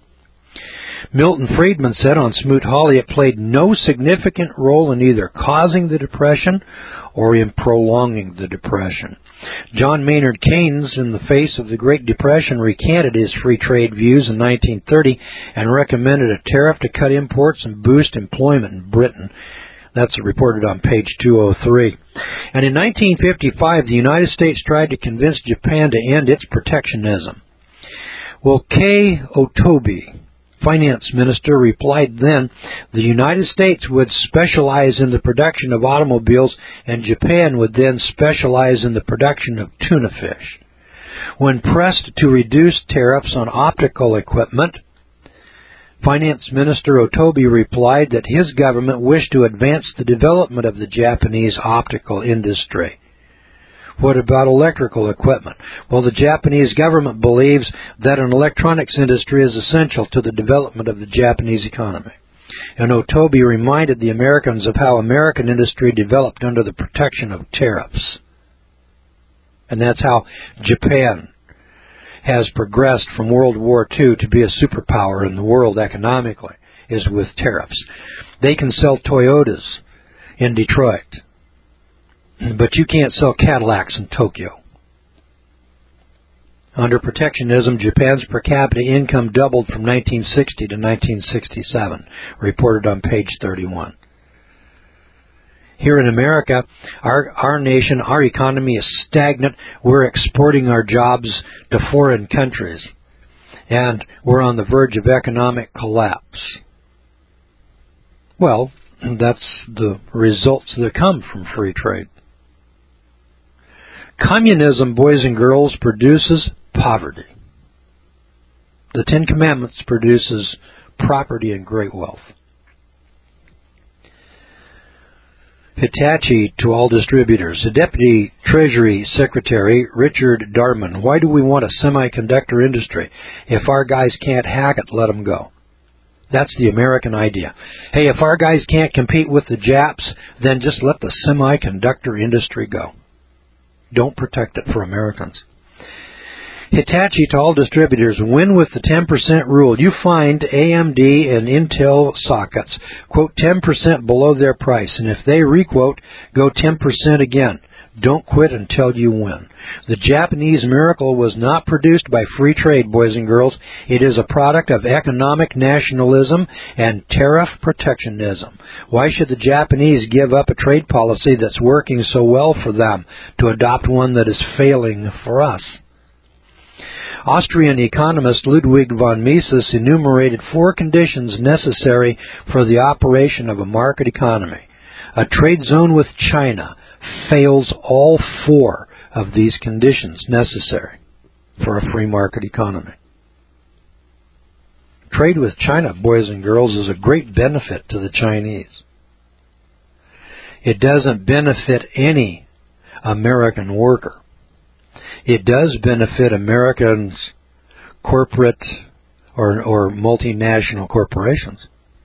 Milton Friedman said on Smoot-Hawley it played no significant role in either causing the Depression or in prolonging the Depression. John Maynard Keynes, in the face of the Great Depression, recanted his free trade views in nineteen thirty and recommended a tariff to cut imports and boost employment in Britain. That's reported on page two oh three. And in nineteen fifty-five, the United States tried to convince Japan to end its protectionism. Well, Kei Otobe, finance minister, replied then the United States would specialize in the production of automobiles and Japan would then specialize in the production of tuna fish. When pressed to reduce tariffs on optical equipment, Finance Minister Otobe replied that his government wished to advance the development of the Japanese optical industry. What about electrical equipment? Well, the Japanese government believes that an electronics industry is essential to the development of the Japanese economy. And Otobi reminded the Americans of how American industry developed under the protection of tariffs. And that's how Japan has progressed from World War Two to be a superpower in the world economically, is with tariffs. They can sell Toyotas in Detroit, but you can't sell Cadillacs in Tokyo. Under protectionism, Japan's per capita income doubled from nineteen sixty to nineteen sixty-seven, reported on page thirty-one. Here in America, our, our nation, our economy is stagnant. We're exporting our jobs to foreign countries, and we're on the verge of economic collapse. Well, that's the results that come from free trade. Communism, boys and girls, produces poverty. The Ten Commandments produces property and great wealth. Hitachi to all distributors. The Deputy Treasury Secretary, Richard Darman. Why do we want a semiconductor industry? If our guys can't hack it, let them go. That's the American idea. Hey, if our guys can't compete with the Japs, then just let the semiconductor industry go. Don't protect it for Americans. Hitachi to all distributors. Win with the ten percent rule. You find A M D and Intel sockets, quote, ten percent below their price, and if they requote, go ten percent again. Don't quit until you win. The Japanese miracle was not produced by free trade, boys and girls. It is a product of economic nationalism and tariff protectionism. Why should the Japanese give up a trade policy that's working so well for them to adopt one that is failing for us? Austrian economist Ludwig von Mises enumerated four conditions necessary for the operation of a market economy. A trade zone with China fails all four of these conditions necessary for a free market economy. Trade with China, boys and girls, is a great benefit to the Chinese. It doesn't benefit any American worker. It does benefit Americans' corporate or, or multinational corporations.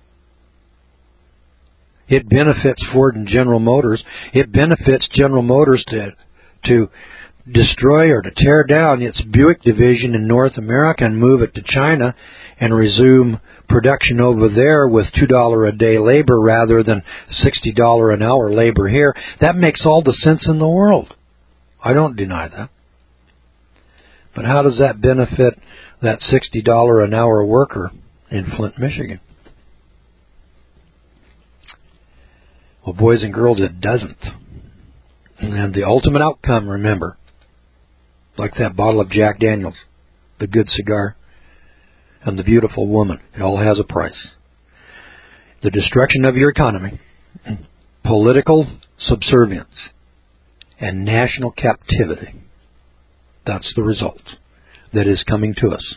It benefits Ford and General Motors. It benefits General Motors to, to destroy or to tear down its Buick division in North America and move it to China and resume production over there with two dollars a day labor rather than sixty dollars an hour labor here. That makes all the sense in the world. I don't deny that. But how does that benefit that sixty dollars an hour worker in Flint, Michigan? Well, boys and girls, it doesn't. And the ultimate outcome, remember, like that bottle of Jack Daniels, the good cigar, and the beautiful woman, it all has a price. The destruction of your economy, political subservience, and national captivity. That's the result that is coming to us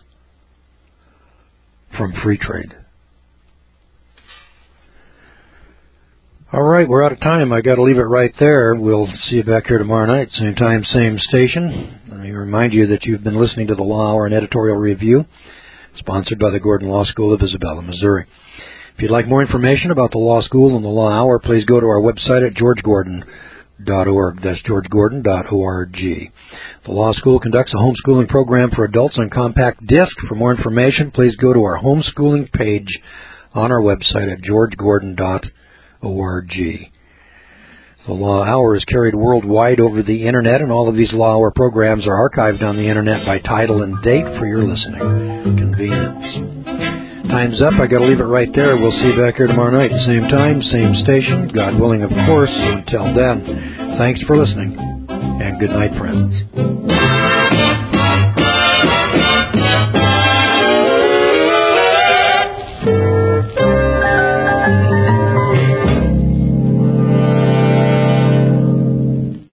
from free trade. All right, we're out of time. I got to leave it right there. We'll see you back here tomorrow night, same time, same station. Let me remind you that you've been listening to the Law Hour and Editorial Review, sponsored by the Gordon Law School of Isabella, Missouri. If you'd like more information about the Law School and the Law Hour, please go to our website at george gordon dot org. That's george gordon dot org. The Law School conducts a homeschooling program for adults on compact disc. For more information, please go to our homeschooling page on our website at george gordon dot org. The Law Hour is carried worldwide over the Internet, and all of these Law Hour programs are archived on the Internet by title and date for your listening convenience. Time's up. I got to leave it right there. We'll see you back here tomorrow night. Same time, same station. God willing, of course. Until then, thanks for listening, and good night, friends.